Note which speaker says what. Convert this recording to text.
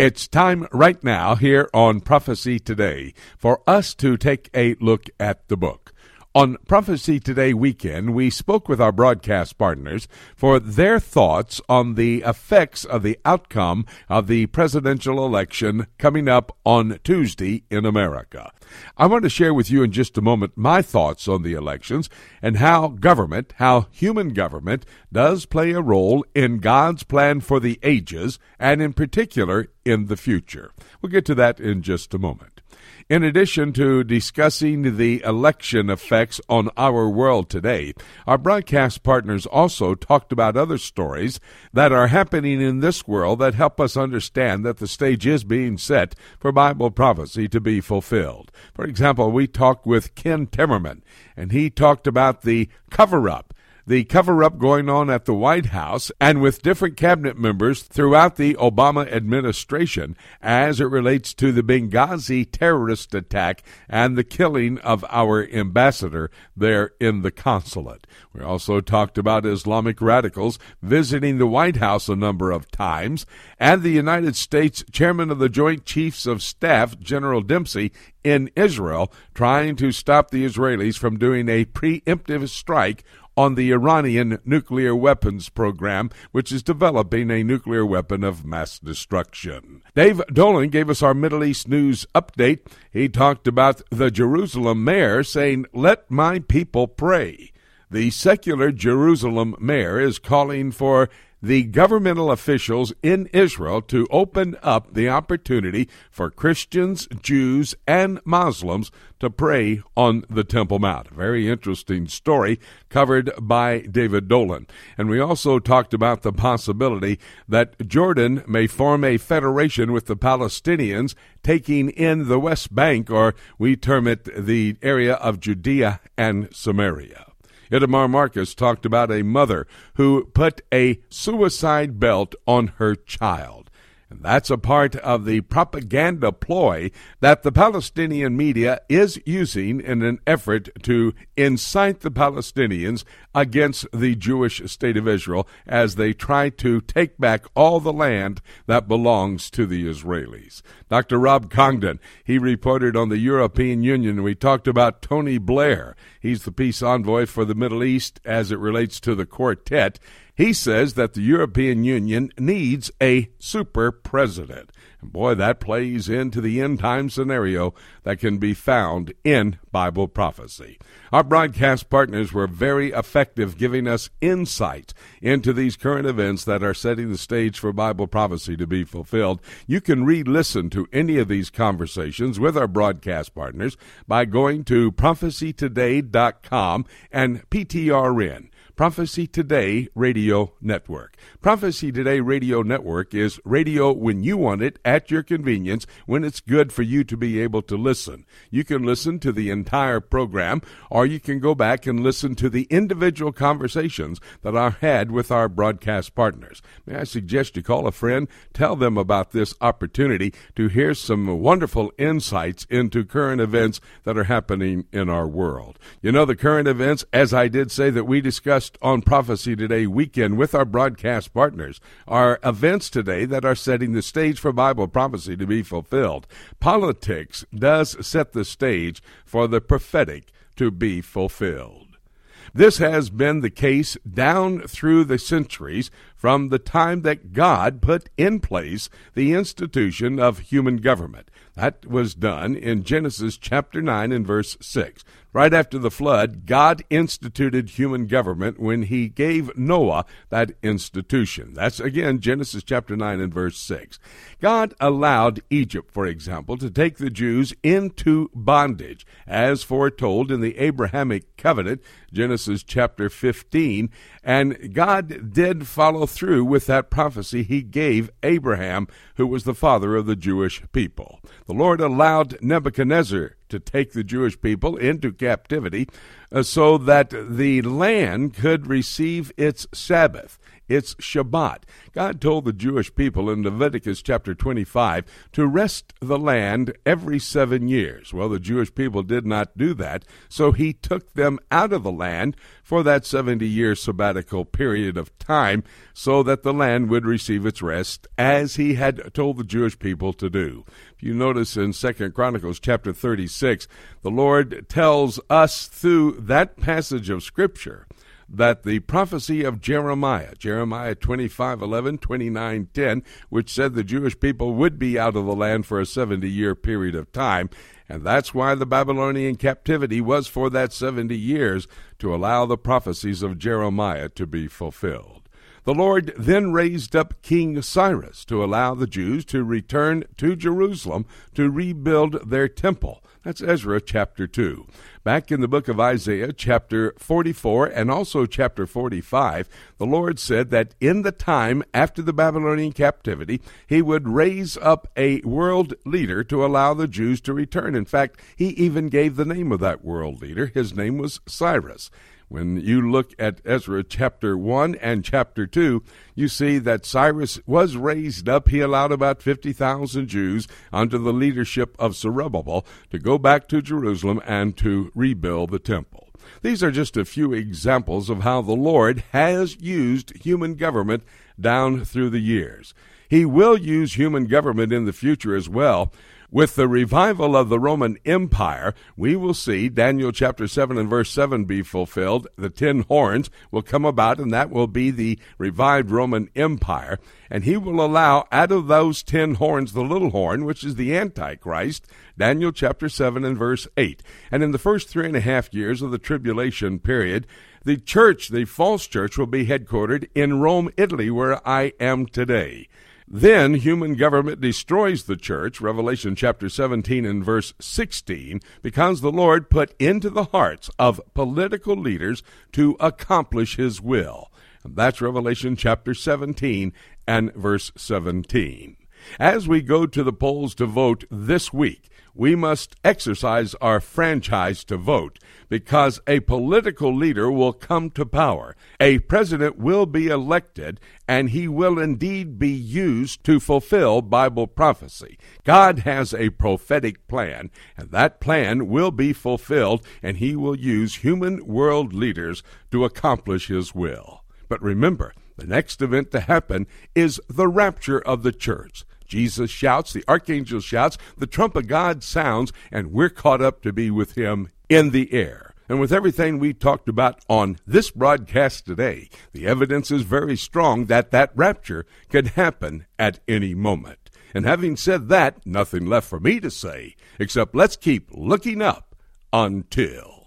Speaker 1: It's time right now here on Prophecy Today for us to take a look at the book. On Prophecy Today weekend, we spoke with our broadcast partners for their thoughts on the effects of the outcome of the presidential election coming up on Tuesday in America. I want to share with you in just a moment my thoughts on the elections and how human government does play a role in God's plan for the ages and in particular in the future. We'll get to that in just a moment. In addition to discussing the election effects on our world today, our broadcast partners also talked about other stories that are happening in this world that help us understand that the stage is being set for Bible prophecy to be fulfilled. For example, we talked with Ken Timmerman, and he talked about the cover-up going on at the White House and with different cabinet members throughout the Obama administration as it relates to the Benghazi terrorist attack and the killing of our ambassador there in the consulate. We also talked about Islamic radicals visiting the White House a number of times, and the United States Chairman of the Joint Chiefs of Staff, General Dempsey, in Israel, trying to stop the Israelis from doing a preemptive strike on the Iranian nuclear weapons program, which is developing a nuclear weapon of mass destruction. Dave Dolan gave us our Middle East news update. He talked about the Jerusalem mayor saying, "Let my people pray." The secular Jerusalem mayor is calling for the governmental officials in Israel to open up the opportunity for Christians, Jews, and Muslims to pray on the Temple Mount. A very interesting story covered by David Dolan. And we also talked about the possibility that Jordan may form a federation with the Palestinians, taking in the West Bank, or we term it the area of Judea and Samaria. Itamar Marcus talked about a mother who put a suicide belt on her child. And that's a part of the propaganda ploy that the Palestinian media is using in an effort to incite the Palestinians against the Jewish state of Israel as they try to take back all the land that belongs to the Israelis. Dr. Rob Congdon, he reported on the European Union. We talked about Tony Blair. He's the peace envoy for the Middle East as it relates to the quartet. He says that the European Union needs a super president. And boy, that plays into the end-time scenario that can be found in Bible prophecy. Our broadcast partners were very effective giving us insight into these current events that are setting the stage for Bible prophecy to be fulfilled. You can re-listen to any of these conversations with our broadcast partners by going to prophecytoday.com and PTRN. Prophecy Today Radio Network. Prophecy Today Radio Network is radio when you want it, at your convenience, when it's good for you to be able to listen. You can listen to the entire program, or you can go back and listen to the individual conversations that are had with our broadcast partners. May I suggest you call a friend, tell them about this opportunity to hear some wonderful insights into current events that are happening in our world. You know, the current events, as I did say that we discussed on Prophecy Today weekend with our broadcast partners, are events today that are setting the stage for Bible prophecy to be fulfilled. Politics does set the stage for the prophetic to be fulfilled. This has been the case down through the centuries from the time that God put in place the institution of human government. That was done in Genesis chapter 9 and verse 6. Right after the flood, God instituted human government when he gave Noah that institution. That's, again, Genesis chapter 9 and verse 6. God allowed Egypt, for example, to take the Jews into bondage, as foretold in the Abrahamic covenant, Genesis chapter 15. And God did follow through with that prophecy he gave Abraham, who was the father of the Jewish people. The Lord allowed Nebuchadnezzar to take the Jewish people into captivity so that the land could receive its Sabbath. It's Shabbat. God told the Jewish people in Leviticus chapter 25 to rest the land every 7 years. Well, the Jewish people did not do that, so he took them out of the land for that 70-year sabbatical period of time so that the land would receive its rest as he had told the Jewish people to do. If you notice in 2 Chronicles chapter 36, the Lord tells us through that passage of Scripture that the prophecy of Jeremiah 25:11, 29:10, which said the Jewish people would be out of the land for a 70-year period of time, and that's why the Babylonian captivity was for that 70 years, to allow the prophecies of Jeremiah to be fulfilled. The Lord then raised up King Cyrus to allow the Jews to return to Jerusalem to rebuild their temple. That's Ezra chapter 2. Back in the book of Isaiah chapter 44 and also chapter 45, the Lord said that in the time after the Babylonian captivity, he would raise up a world leader to allow the Jews to return. In fact, he even gave the name of that world leader. His name was Cyrus. When you look at Ezra chapter 1 and chapter 2, you see that Cyrus was raised up. He allowed about 50,000 Jews under the leadership of Zerubbabel to go back to Jerusalem and to rebuild the temple. These are just a few examples of how the Lord has used human government down through the years. He will use human government in the future as well. With the revival of the Roman Empire, we will see Daniel chapter 7 and verse 7 be fulfilled. The 10 horns will come about, and that will be the revived Roman Empire. And he will allow out of those 10 horns the little horn, which is the Antichrist, Daniel chapter 7 and verse 8. And in the first 3.5 years of the tribulation period, the church, the false church, will be headquartered in Rome, Italy, where I am today. Then human government destroys the church, Revelation chapter 17 and verse 16, because the Lord put into the hearts of political leaders to accomplish his will. And that's Revelation chapter 17 and verse 17. As we go to the polls to vote this week, we must exercise our franchise to vote, because a political leader will come to power. A president will be elected, and he will indeed be used to fulfill Bible prophecy. God has a prophetic plan, and that plan will be fulfilled, and he will use human world leaders to accomplish his will. But remember, the next event to happen is the rapture of the church. Jesus shouts, the archangel shouts, the trump of God sounds, and we're caught up to be with him in the air. And with everything we talked about on this broadcast today, the evidence is very strong that that rapture could happen at any moment. And having said that, nothing left for me to say, except let's keep looking up until...